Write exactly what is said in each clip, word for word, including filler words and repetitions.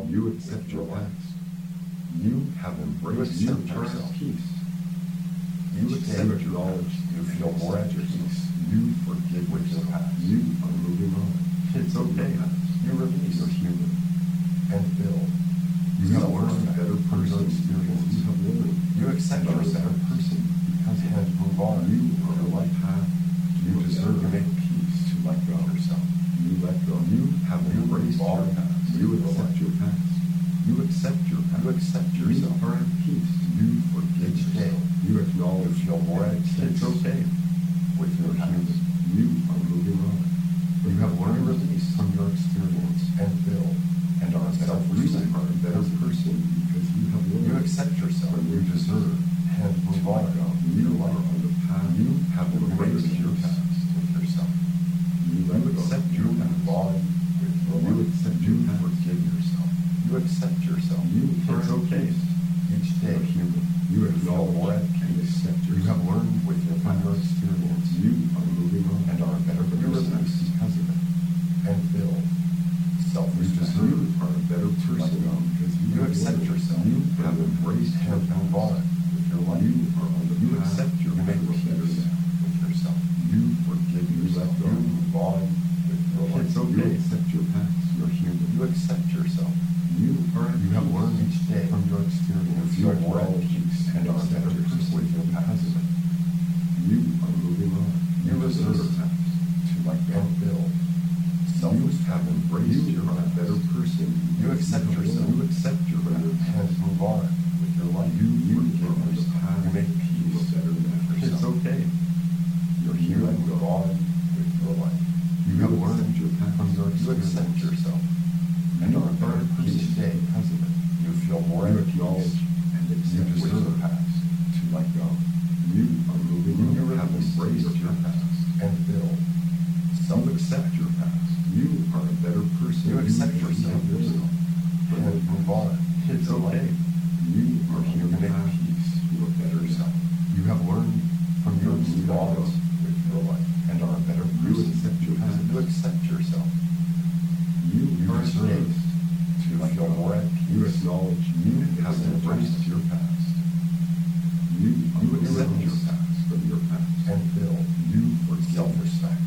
You accept your past. You have embraced your past peace. You accept your knowledge. You feel more at your peace. You forgive with your past. You are moving on. It's okay. You release your human and build. You have learned a better person experience. You have learned. You accept your better person because you have moved on. You are a life path. You deserve to make peace to let go of yourself. You let go. You have embraced your past. You accept your past. You accept your past. You accept yourself. You are at peace. You forgive each day. You acknowledge you feel more at peace. It's okay. With your human, you are moving on. You have learned to release from your experience and build, and are a better person, are a better person because you have learned. You accept yourself and you deserve, and move on. You are on the path. You have embraced your past with yourself. You accept your move on with your life. You accept you forgive yourself. You accept yourself. You it's okay. Each day, human, you acknowledge more at peace. You have learned with your prior experience. You are moving on and are a better person because of it. And build self-respect. You are a better person because you, you accept yourself. You have embraced and move on with your life. You are on the you path. Accept your you make peace with yourself. You forgive yourself. You move on with your life. It's okay. You accept your past. You're human. You accept yourself. You are. You have learned each day from your experience. You are more at peace and are a better person with your past. You are moving on. You deserve to let go and build. You have embraced you are a better person. You accept yourself. You accept your and move on with your life. You you forgive yourself. You make peace better than yourself. It's okay. You're here and go on with your life. You have learned your path from your experience. You accept yourself and are a better person each day because of it. You feel more at peace and accept with your past to let go. You are moving on. You have embraced your past and build. Self-accept your past. You are a better person. You accept you yourself, yourself and move on. It's okay. You are here to make peace to a better self. You have learned from your experience with your life and are a better person. You accept your past. You accept yourself. You, you are deserve to feel more at peace. You acknowledge you have embraced your past. You, you accept your past from your past and build. You for self-respect.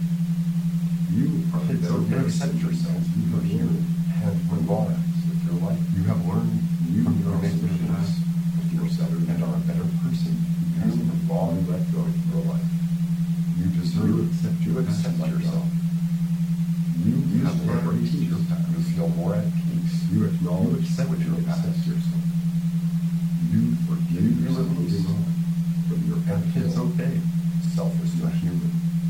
You are it's okay. You accept yourself. You are here and move on with your life. You have learned you from your experience with yourself and are a better person because you move on and let go of your life. You deserve you accept you accept yourself. You, you have embraced your past. You feel more at peace. You acknowledge you accept your past. Yourself. You forgive you yourself. Moving on from your and it's okay. Self-respect. Human.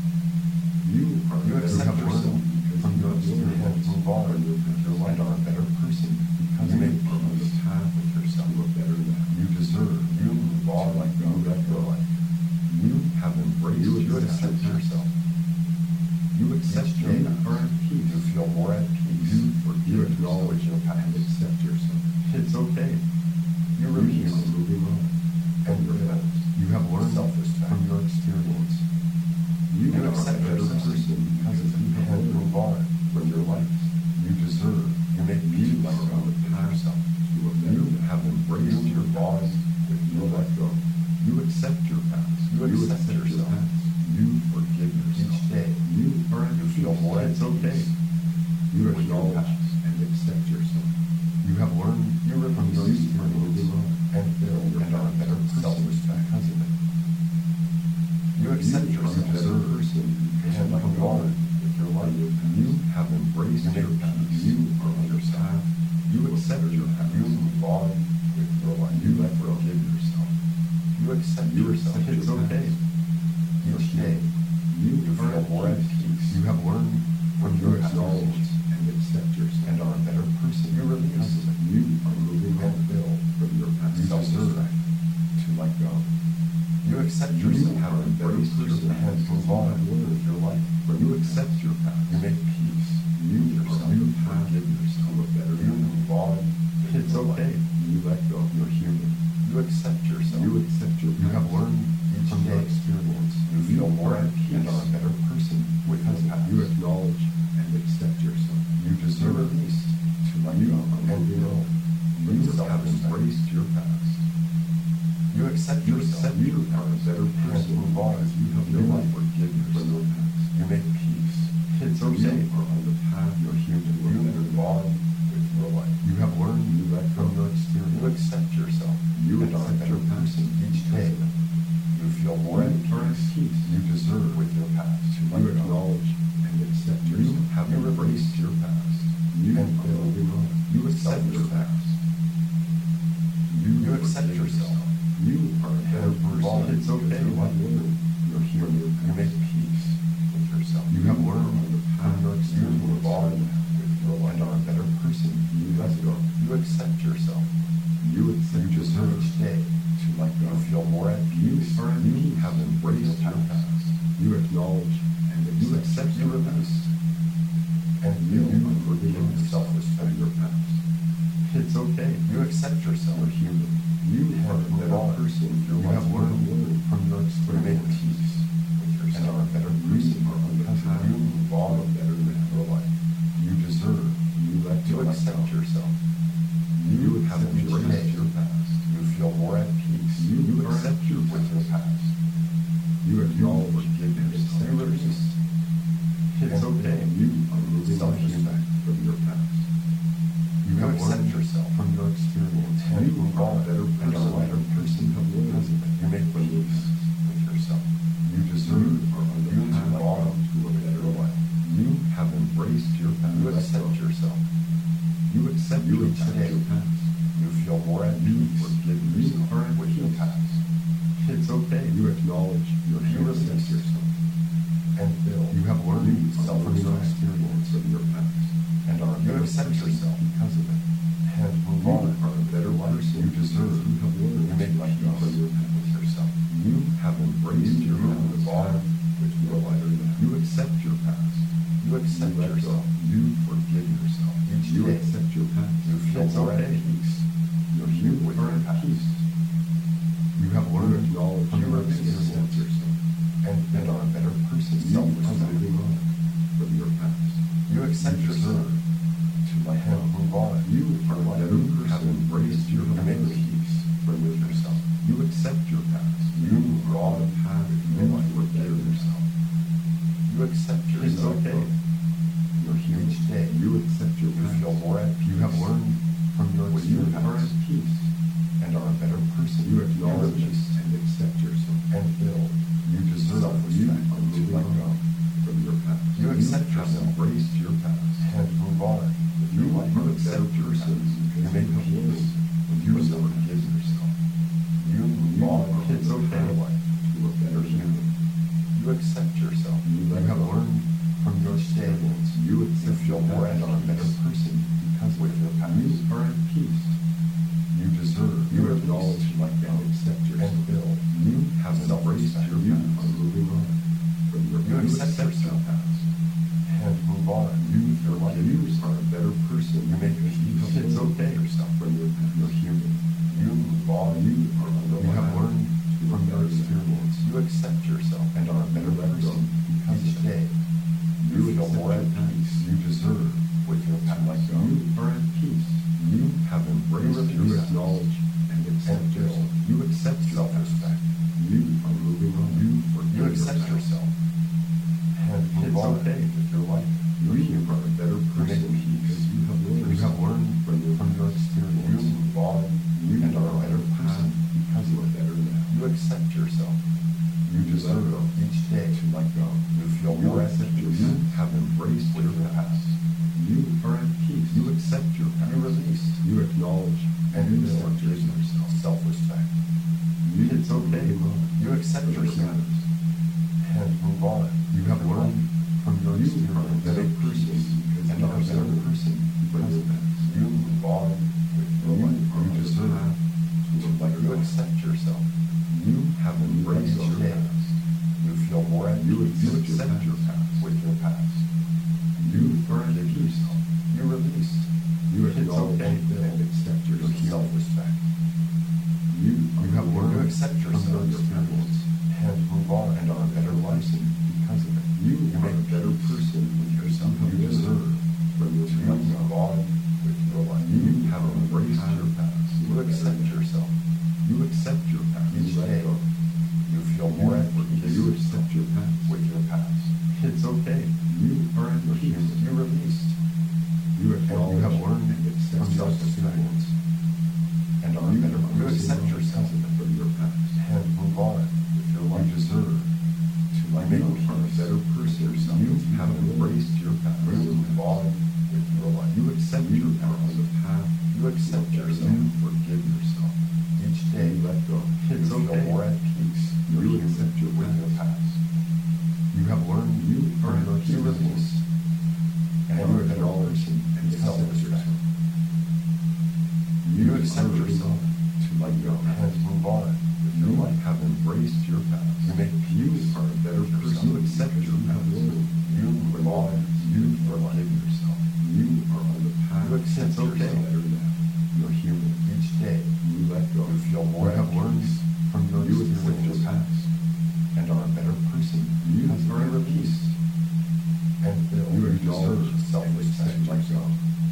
You are you accept yourself from your experience and move on with your life. Are a better person because you make peace on the path with yourself. You are better than you deserve. You move on like God let your life. You have embraced you you accept yourself. You accept your are at peace. You feel more at peace. You forgive. You acknowledge your past and accept yourself. It's okay. You release and moving on. And your past. You have learned self-respect from your experience. You, you accept a better person because you have move on from your life. You deserve. You make peace like God with yourself. You have embraced your bond with your let go. You accept your past. You accept, accept yourself. Your past. You forgive yourself. Each day. You are you feel more. It's okay. You acknowledge and accept yourself. You have learned you from your experience and build and are a better self-respect because of it. You accept you yourself as a person and move on with your life. You have embraced your past. You are on your path. You accept your past. You move on with your life. You let forgive yourself. You accept you yourself. It's okay. Each day, you feel more at peace. You have learned from your acknowledge and accept yourself and are a better person. You release. You are moving and build from your past. You deserve to let go. You accept yourself. You have embraced your past. Move on with your life. When you accept your past, you make peace. You yourself. You forgive yourself. You better. You move on. It's okay. You let go. You're human. You accept yourself. You accept your. You have learned from your experience. You feel more at peace and are a better person because you acknowledge and accept yourself. You deserve release to let go and build. have embraced your past. You accept you yourself. Accept you are a better person. Move on. You have no life. Forgive yourself. You make peace. It's okay. You are on the path. You're human. You move on with your life. You have learned. You let go of your experience. You accept yourself. You are a better person each day. You feel more at peace. You deserve with your past. You acknowledge and accept yourself. You have embraced your past. You and moving on. You accept your past. You, you accept yourself. You are a better person. It's okay. You have learned. You're human. You make peace with yourself. You have learned on the path of experience. You move on with your life and are a better person. You let go. You accept yourself. You accept you deserve each day to let go. You feel more at peace. You, are you have embraced your past. You acknowledge and you accept your release. And you regain the self-respect of your past. It's okay. You accept yourself. You're human. You are a better person. You have learned from your experience. You make peace with yourself. And are a better person on the path. You move on better than your life. You deserve. You let go. Accept yourself. You have embraced your past. You feel more at peace. You, you accept your with your past. You acknowledge, forgive yourself. You release. It's okay. You are moving self-respect from your past. You have accept yourself from your experience. And you are a better person. And a lighter person have learned. You make peace with yourself. You deserve or on the path to a better life. You have embraced your past. You accept yourself. You accept you each day. Your past. You feel more at peace. Forgive yourself with your past. It's okay. You acknowledge your you release yourself. And build. You have learned self from your experience of your past. And are you accept yourself because of it. And move on. You are a better person. You deserve. You have learned. You make life from your past with yourself. You have embraced your own bond with your life. You accept your past. You accept you yourself. You forgive yourself. Each you day. Accept your past. You feel more at peace. You're here with your past. Peace. You have learned to acknowledge from your experience yourself. And, and are a better person. You are moving on from your past. You accept you yourself. To let him move on. You are a better person. Have embraced your make peace from with yourself. You accept your past. You are on a path of your life. You forgive yourself. You accept yourself. It's okay. You're here each day. You accept your past. You feel more at peace. You have learned from your experience. You are at peace. And are a better person. You acknowledge and accept yourself. And build. You deserve you are moving on from your past. You accept you yourself. Embrace your past. And move on. You are a better person. You make peace. You forgive yourself. You move on. It's okay. To a better human. You accept yourself. You have learned from your experience. You feel more and are a better person because with your past. You are at peace. You deserve. You acknowledge like and accept yourself. And build. You have embraced your you are moving on from your you accept yourself past. And move on. You feel like you are a better person. You make peace. It's okay. Yourself from your past. You're human. You move on. You are you have learned from your experience. You accept yourself and are a better person because each day you feel more at peace. You deserve with your past. Like you are at peace. You have embraced you acknowledge and accept yourself. You accept self-respect. You are moving on. You forgive you accept yourself. And move on okay. With your life. You are a better person because you have learned. You have learned from your, from your experience. You move on. You and are a better person because you are better now. You accept yourself. You deserve each day to let go. You feel more at peace. You have embraced your past. You are at peace. You accept your past. You release. You acknowledge and you forgive yourself. Self-respect. You, it's okay. You accept yourself and move on. You have learned from your experience. You are a better person and are a better person because of that. You move on with your life. You deserve to let you accept yourself. You have embraced your past. You feel more at peace. You accept your past with your past. You forgive yourself. You release. You acknowledge and accept your self-respect. You, you have learned to accept yourself, your experience, and move on and are a better person because of it. You, you are a better person with yourself. You deserve from your to move on with your life. You have embraced your past. You accept yourself from your past and move on with your life. You deserve to like make a better person. You have embraced your past. You move on with your life. You accept your past on the path. You accept yourself. You forgive yourself. Each day, you let go. It's you okay. Feel more at peace. You accept your with your past. You have learned you are your you release. And you acknowledge and self-respect. You accept yourself to let go and move on with your life. Have embraced your past. You make peace. You are a better person. You accept your past. You move on. You forgive yourself. You are on the path. You accept yourself. You're human. Each day you let go. You feel more at peace from your you accept your past and are a better person. You are released. And feel you deserve self-respect like God.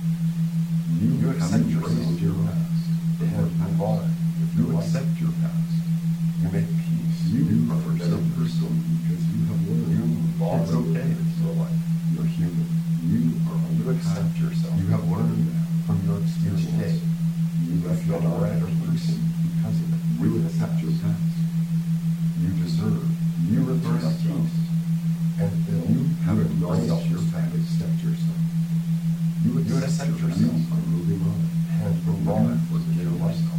You, you accept yourself your past and move on. If you accept your past, you make peace. You are a better person because you have learned. You move on. It's okay. It's your life. You're human. You are on the path. You accept yourself. You have learned from your experience. Each day, you feel a better person because of it. You accept your past. You deserve. You reverse peace. And feel you have acknowledged your past. Accept yourself. You accept, you accept yourself. You are moving on. And move on with your lifestyle.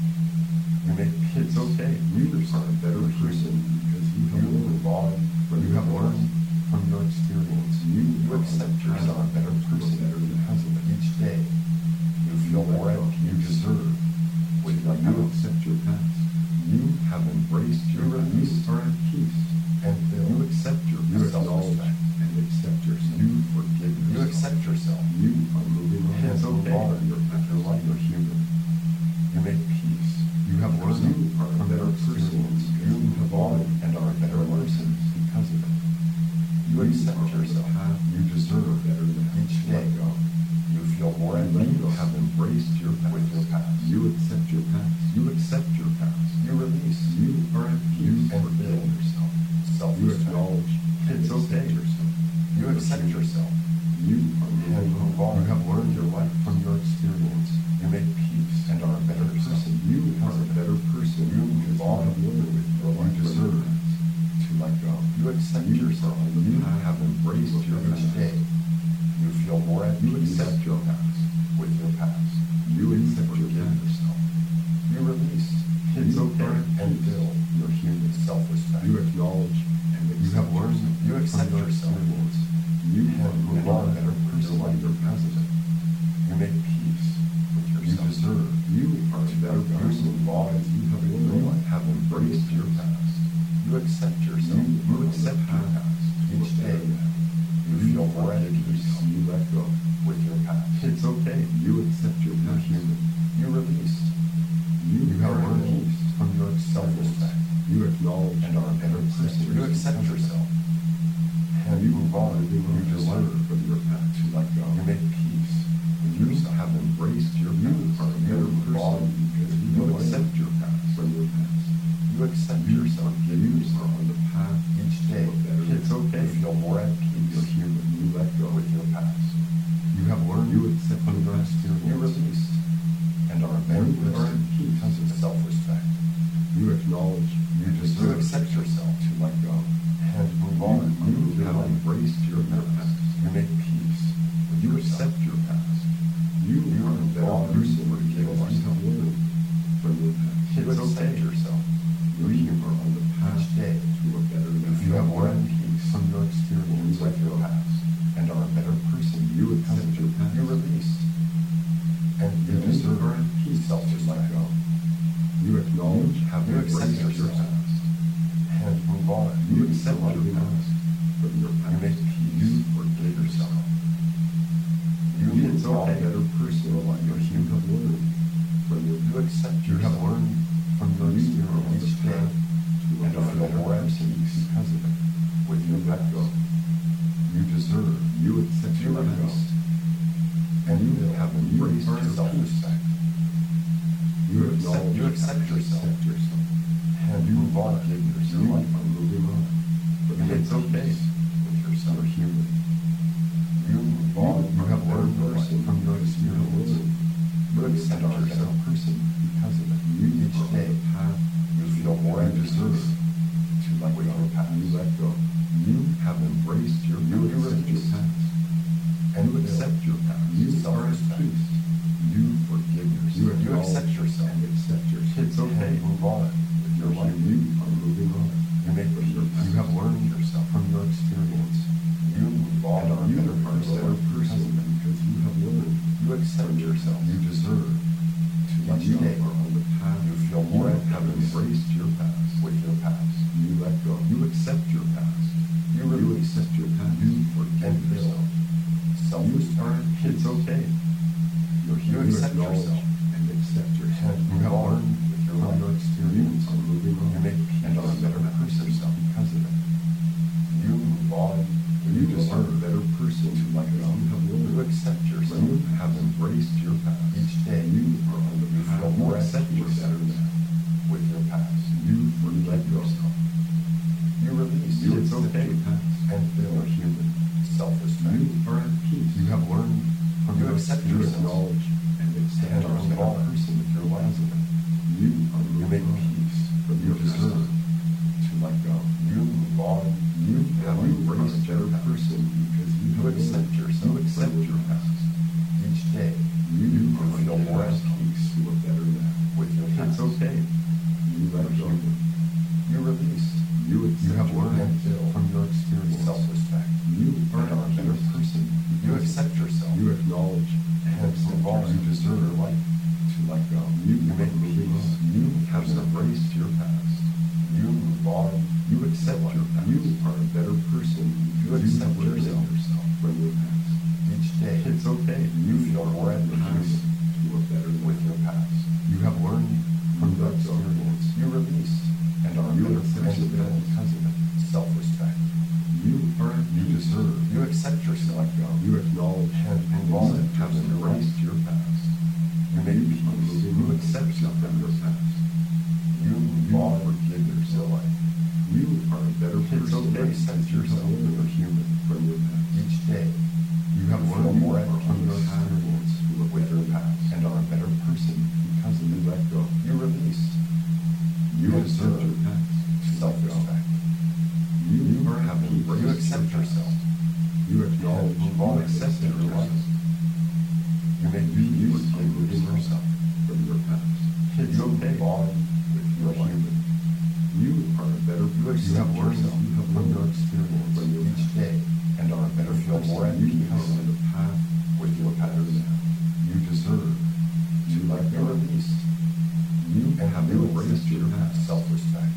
You make kids okay. You are a better person because you have moved on. When you have learned from your experience, you, you accept yourself a better person because of it. Each day, you feel more at peace. You deserve. With your you accept your past. You have embraced your release are at peace. And feel you accept your you self-respect and accept yourself. You forgive yourself. You accept yourself. You are moving on. It's okay. On your path. Your life. You're human. You make peace. You have learned. You are a better person. You have learned and are a better person because of it. You accept yourself. You deserve better than each day. You feel more at peace. You have embraced your past. With your past. You accept your past. You accept your past. You release. You are at peace and forgive yourself. You acknowledge it's okay. Yourself. You accept yourself. You are moving on. You have learned your life from your experience. You make peace and are a better person. You are a better person. You move on with your life. You deserve to let go. You accept you yourself. You have embraced your each day. You feel more at peace. You accept your past with your past. You accept yourself. You release. It's okay. And feel your human self-respect. You acknowledge. You have learned. You accept yourself. You have moved on a better person like your president. You make peace with yourself. You deserve. You are a better person as you have learned. Have embraced your past. You accept yourself. You, you accept your past. Each day, you feel more at peace. You let go with your past. It's okay. You accept your past. Human. You release. You, you have learned peace from your self-respect. You acknowledge and are a better person. You accept yourself. And you move on. You deserve from your past to let go. You make peace. You have embraced your past. You are a better person because you accept your past from your past. You accept yourself. You are on the path each day. It's okay. You feel more at peace. You're human. You let go with your past. You have learned. You accept from your experience. You release and are a better person because of self-respect. You acknowledge. You deserve. You accept yourself to let go and move on. You have embraced your past. You make peace. You accept your past. You are a better person because you have learned from your past. You accept yourself. You are on the path day to a better life. You have learned peace from your experience with your past and are a better person. You accept your past. You release and you deserve peace. Self to let go. You acknowledge, have you accept your past, and move on. You accept your past from your past. You make peace. You forgive yourself. You it's okay. A better person like you have learned from your. You accept. You have learned from your experience each day, and are feel more at peace because of it. With your let go, you deserve. You accept your past, and you have embraced your self-respect. You accept, you accept yourself, yourself, and you move on. Give yourself you are moving on. But it's okay with yourself. You're human. You move on. You have learned from your experience. You accept yourself, person, because of it. You peace. You forgive yourself. You, you accept yourself and accept yourself. It's okay. Move on with your life. You are moving on. You make peace. You have learned yourself from your experience. You move on and are a better person, person because you have learned. You accept yourself. You deserve to let you are on the path. You feel more at have embraced your past with your past. You let go. You accept your past. You really accept your past. You forgive yourself. Self-respect. It's okay. You're here. You accept yourself and accept yourself. You have learned with your life. Your experience are moving on. You make peace and are a better person because of it. You move on. You deserve a better person to like you have learned. You accept yourself. You have embraced your past. Each day you are on the path. You more accept yourself with your past. You forgive yourself. You release. You it's okay. And feel human. Self-respect. You are at peace. You have learned from you your accept your knowledge and accept and are a better person with your life. You are you make peace from your deserve to let go. You move on. You have embraced a better person because you have accept yourself. You accept your past. Each day you feel more at peace. You are better now with your past. It's okay. You let go. You release. You, you have learned and feel from your experience. Self-respect. You are a better person. You accept yourself. You acknowledge and move on. You deserve your life to let go. You, you make peace. You have embraced your past. You move on. You accept your past. You are a better person. You accept you yourself from your past. Each day, it's okay. You feel more at peace. You are better with your past. You have learned from your experience. You release. And are you accept yourself because of it. Self-respect. You are you deserve. You accept yourself. Let go. You acknowledge and move on. Have embraced your past. You make peace. You accept yourself from your past. You move on. Forgive yourself. You are a better person. It's okay. Accept yourself. You're human from your past. Each day, you have learned more from your experience with your past and are a better person because of you let go. You release. You deserve your past. Self-respect. You, you are having you accept yourself. You acknowledge move on. Accept your life. You may be you forgive yourself from your past. It's you okay. Move on with your life. You are a better person. You have learned you have from your experience from your each day and are a better feel more at peace on the path with your pattern now. You deserve to let go. Release. You and have embraced your past. Self-respect.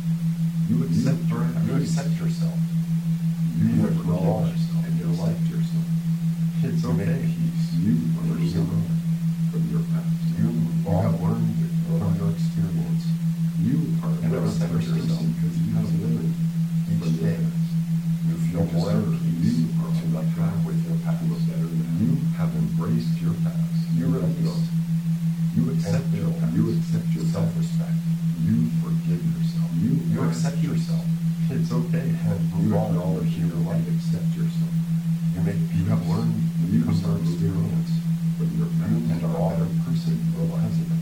You accept you, your you accept yourself. You, you acknowledge yourself and you like yourself. It's you okay. Peace. You are healing from your past. You, you have learned from your experience. You are a better person because you have learned each day. You feel more at peace. You are to let go with your past. Better now. You have embraced your past. You release. You accept your past. You accept your self-respect. You forgive yourself. You, you accept yourself. It's okay. And move you acknowledge your life. Accept yourself. You make you have learned you from your experience from your past and are a better person because of it.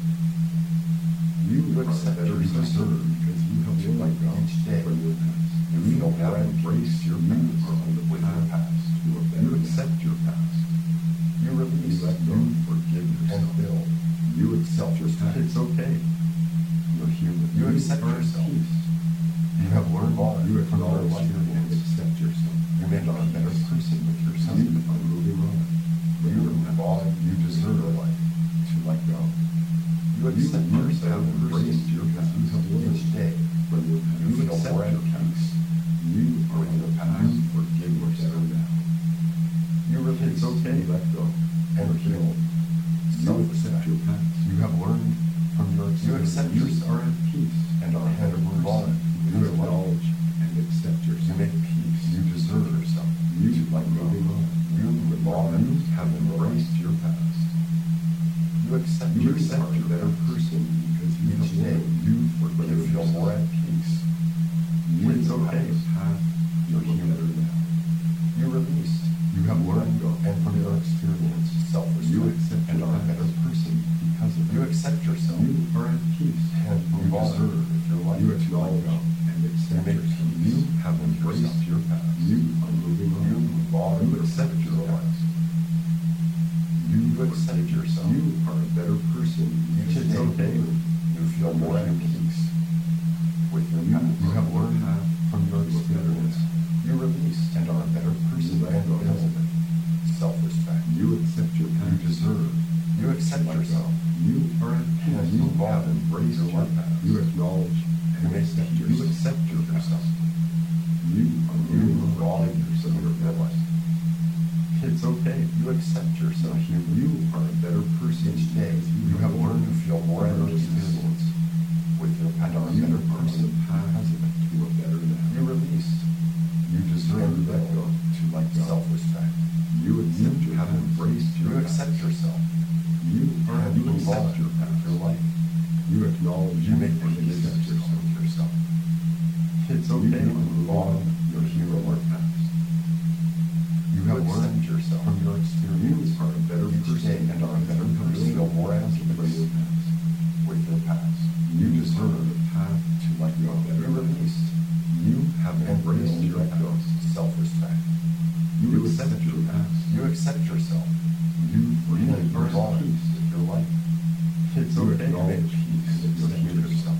You accept your deserve because you have learned each day from your past. You feel more embrace your past with your past. You accept your past. You release. You forgive yourself and build. You accept your past. It's okay. You're human. You, you accept yourself. Peace. You have learned all. You acknowledge and accept yourself. You make a better person with yourself. You are moving on. You move on. You deserve a life to let go. You accept you yourself and embrace your past. You have learned each day from your past. You feel more at peace. You are with your past. You forgive yourself now. You release. It's okay. Let go and heal. You accept your past. You have learned. From your you accept you are at peace and are ahead of move on. You acknowledge and accept yourself. You make peace. You deserve yourself. You like moving on. You move on. You have embraced your past. You accept you accept a better person because you each day you forgive you feel more at peace. You it's okay. Path you're human now. You release. You have learned and from your experience self-respect. You accept and are a better person. You accept yourself. You are at peace and move on with your life. You acknowledge and accept yourself. You have embraced your past. You are moving on. You move on. You accept your life. You accept accept yourself. You are a better person. Each day okay. you feel more at peace with your past. You have learned from your experience. You release and are a better person and build self-respect. You accept your past. You deserve. You accept yourself. You are at peace. And you have embraced your past. You acknowledge You and accept You yourself. accept your past. You are You moving move on yourself. your life. It's okay. You accept yourself. You are a better person. Each day you have learned to feel more at your peace experience. with your past. And are a You better are on person the path because of it. to a better now. You release. You deserve And let go. to like self-respect. You accept You your have past. embraced. You Your accept past. yourself. You are And you move accept on your with past. your life. You acknowledge You make and peace accept yourself. with yourself. It's You okay. can move on Your hero or past. You have learned yourself from your experience. You are a better Each person day and are a better you person. Feel more at from your peace past. with your past. You You deserve deserve the path to let go. better You release. You have embraced and your let go. past. Self-respect. You, You accept accept your past. You accept yourself. You You really move are on at peace. with your life. It's You okay. acknowledge peace and with accept yourself. yourself.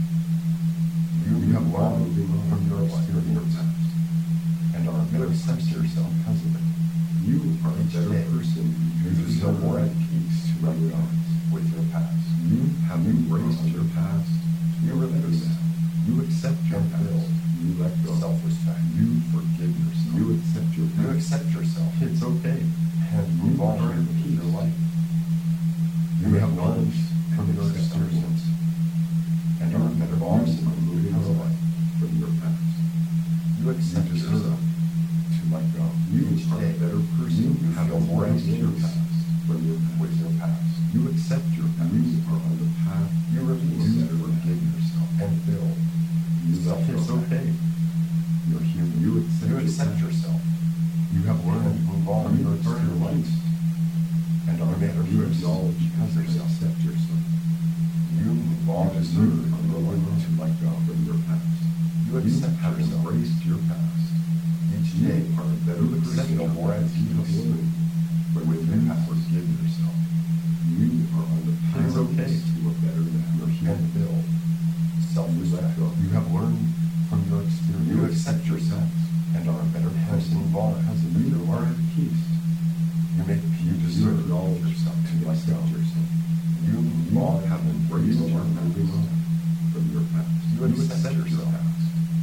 You, You have move learned on from your with your experience. past and are a better accept person yourself. because of it. You are a Each better day, person. You feel more at peace to let go with your past. You have embraced your past. You release. You accept your and past. build. You let go. Self-respect. You forgive yourself. You accept your You past. accept yourself It's okay. and You move on are at with peace. your life. You have learned from your experience. and are a better You person are moving because of on it. from your past. You accept You deserve yourself to let go. You Each are a day, better person. You have because embraced you your release past from your past. with your past. You accept your past. You are on the path. You release. to a You better forgive now. yourself and build. You let go. It's okay. You're human. You accept, You accept your past. yourself. You have learned And move on from your with your experience. life. And are a better You person acknowledge because of and yourself. accept yourself. You move on You with deserve your a life life to let go. from your past. You accept have yourself. embraced your past. Each You day, are a better you accept person. no more at You have peace learned with with your your past. past. Forgive yourself You are on the path It's okay. to a better now. and build You self-respect. let go. You have learned from your experience. You accept yourself and are a better person Move on because of you your are life. at peace. You make You you deserve deserve knowledge yourself to and let go. accept yourself. You move You on have and embraced embrace your your moving past. on from your past. You accept your past.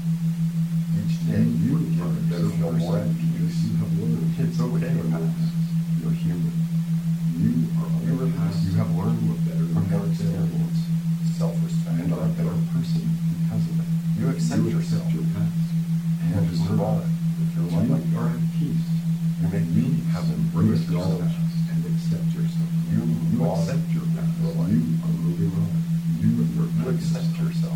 Each day, You you are a forgive better to feel more at person because peace. you have learned It's with okay. your past. You're human. You are on You the release. path. You have learned what better From your now. experience, self-respect, and are a better person because of it. You accept You yourself accept your past. and You move on with your You life. are at peace. You make You peace. have You embraced your acknowledge past and accept yourself. You You move on accept your with past. your life. You are moving on. You and your You past. accept yourself.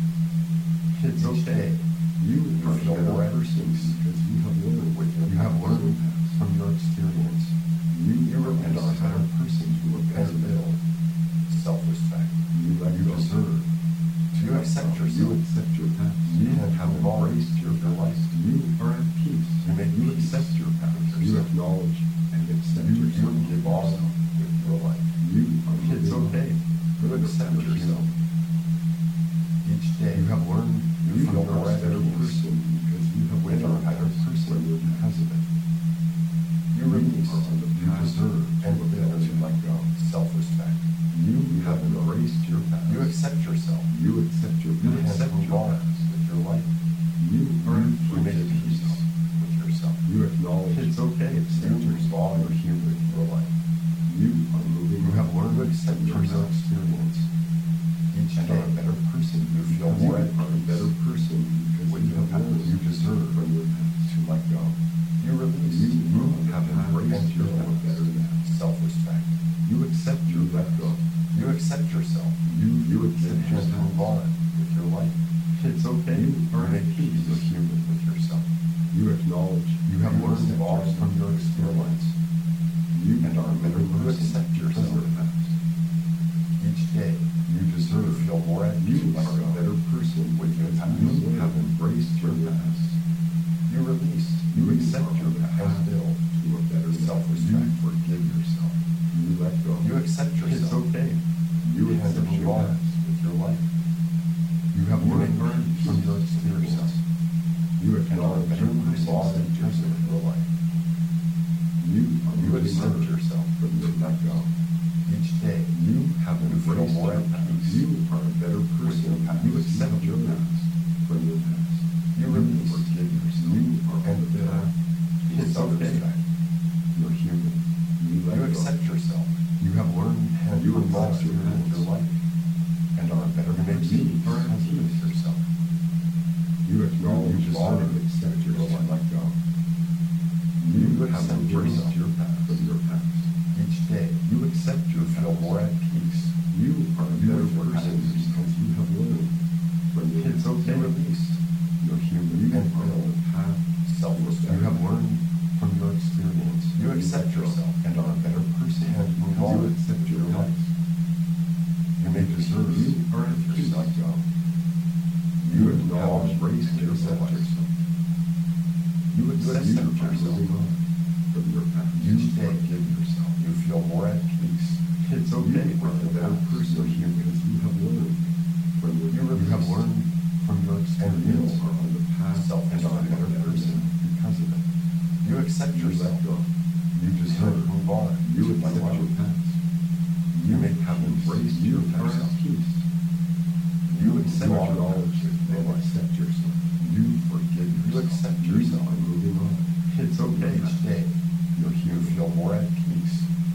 It's Each okay. day, You you are feel a better more at person peace because you have learned with your You have past. learned from your experience. You, You are and are a better person to a better and build self-respect. You let You go. deserve to You accept You yourself. accept your past. You have embraced your life. You are at peace. You make You peace accept your past. with You yourself. acknowledge and accept You yourself. give on with your life. You are It's moving on. okay. You You're accept human. yourself. Each day, You have learned you you feel are more a at better peace person because you have with learned a better person from your past. because of it. You You release, are on the you path deserve, to and a build better to let go. Self-respect. You You have let go. embraced your past. You accept yourself. You accept your You past. accept Move your on. past with your life. You are at You make peace. peace with yourself. You acknowledge It's okay. accept You yourself. respond with human with your life. You are moving. You have learned to accept from your yourself. experience. Each And day, are a better person. you feel You more at are a peace better person because with you your have past. learned You deserve from your past. to let go. You release. You You have have embraced your your past. better now. Self-respect. You accept You your let past. go. You accept yourself. You you And accept just yourself. move on with your life. It's okay. You You are make at peace peace. human with yourself. You acknowledge You have learned accept all yourself. from your experience. You and are a better moving on. person Accept because yourself. of your past. Each day, you deserve to feel more at You peace are a better person with your because past. you have embraced your past. You release. You You accept are your on the past. path And build to a better self-respect. You forgive yourself. You let go. You accept yourself. It's okay. You have move on with your life. You have You learned learn from your experience. You acknowledge better you person move on than with just your life. You are You moving accept on yourself from your let go. each day. You have You feel embraced more your at past. peace. You are a better With your person. past. You accept You your have learned past from your past. You release. Forgive yourself. You are on the build path to It's self-respect. You're human. You let You go. accept yourself. You have learned And you you move on embrace your with past your life. and are a better You make person peace because of with it. yourself. You acknowledge You all deserve and accept your yourself. life. Let go. You You have accept embraced yourself. your past from your past. Each day, you accept you feel more at peace. You are a You better with your person past. because you have learned from your It's past. okay. You released. You're human. You And are on the path. Self-respect. You have learned from your experience. You accept let go yourself. and are a better person. And move because on you accept with your your life. You may deserve. You are at peace. Let go. You You acknowledge have embraced and your accept life. yourself. You You accept accept yourself. yourself. Moving on from your past. Each day, give yourself. You feel more at peace. It's okay. You You are are a better person here because you have learned from your You you have release. learned from your And you experience are on the path self and are a better person because of it. You accept You yourself. let go. You deserve. Move on. You to accept life. your past. You may have embraced You your are past. at peace. You accept You your acknowledge past. and accept yourself. You forgive yourself. You accept yourself. You are moving on. It's okay. Each day, You're you human. feel more at peace.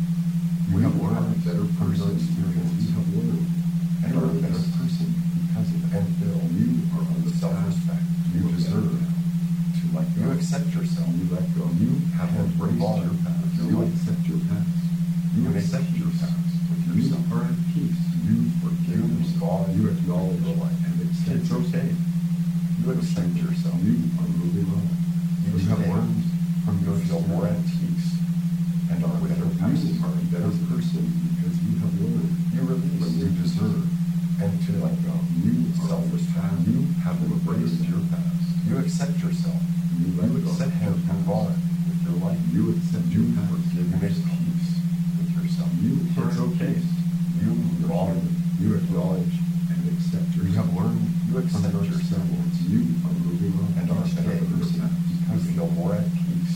You have You are learned a better from your person experience. You have learned and You are a better release. person because of it. And build. You are on the Self-respect. path you You deserve deserve. to let go. You accept yourself. You let go. You have And embraced move on your past. with your You life. accept your past. You You make accept your peace past. with You yourself. are at peace. You forgive You move yourself. on. You acknowledge your life. and accept It's yourself. okay. You accept yourself. You are moving on. Each You have day, learned from You your feel more at experience peace. and are a with better your person. past. You are a better person because you have learned You release. from you deserve And to to let go. You are on the self-respect. path. You have embraced better your past. You accept yourself. You let You go. accept and move on with your life. You accept You your past. forgive. You make peace with yourself. You are It's at okay. peace. You move You're on. human. You acknowledge and accept yourself. You have learned You from accept your yourself. experience. You are moving on And are each a day better person. You because feel more at peace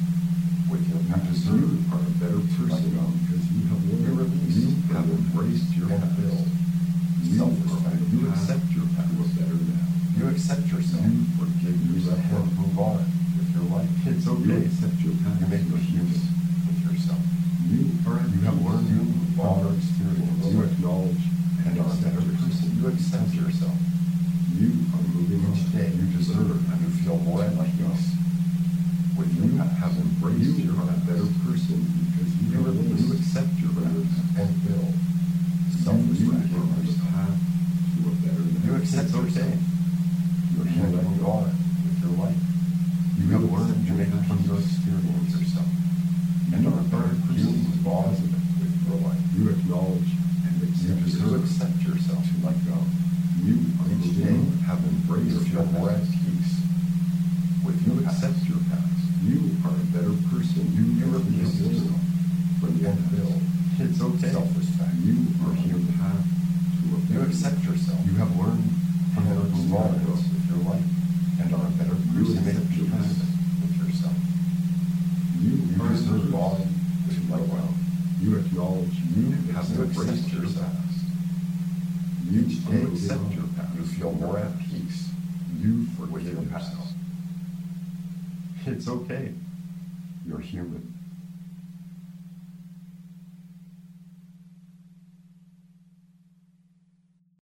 with your you past. deserve you are a better person Let go. because you have You learned. release. You have embraced your And past. build. You Self-respect. are on the You path accept your to past. a better now. You accept yourself. You forgive You yourself. let him move on with your life. It's okay. You accept your past. You make You're human. peace with yourself. You are you have peace. learned You move from on your with experience. your You life. acknowledge and are a accept better yourself. person. You accept because of it. yourself. You are moving on. Each day, You deserve and you feel more to at let go. peace with You your past. have embraced You your are a better person because you You have release. you accept your past and build. You Self-respect. are on the path to a better now. You accept It's okay. yourself. You're And let move go. on with your life. You have accept learned your your past from your with experience yourself. and are a better You person move on because of it. with your life. You acknowledge and You accept deserve yourself. accept yourself. To let go. You are Each moving day, on. have embraced You feel more at past. peace with You your accept past. your past. You are a better person. You because release have learned yourself from your and past. build. It's okay. Self-respect. You are on your path to a You better accept now. yourself. You have learned from And your move on experience with your life. and are a better You person. make Accept your peace past. with yourself. You You are deserve move on to to let let go. go. You acknowledge you You have accept embraced your yourself. past. You Each are day, moving accept on. your past. You feel more at peace You with forgive your yourself. past. It's okay. You're human.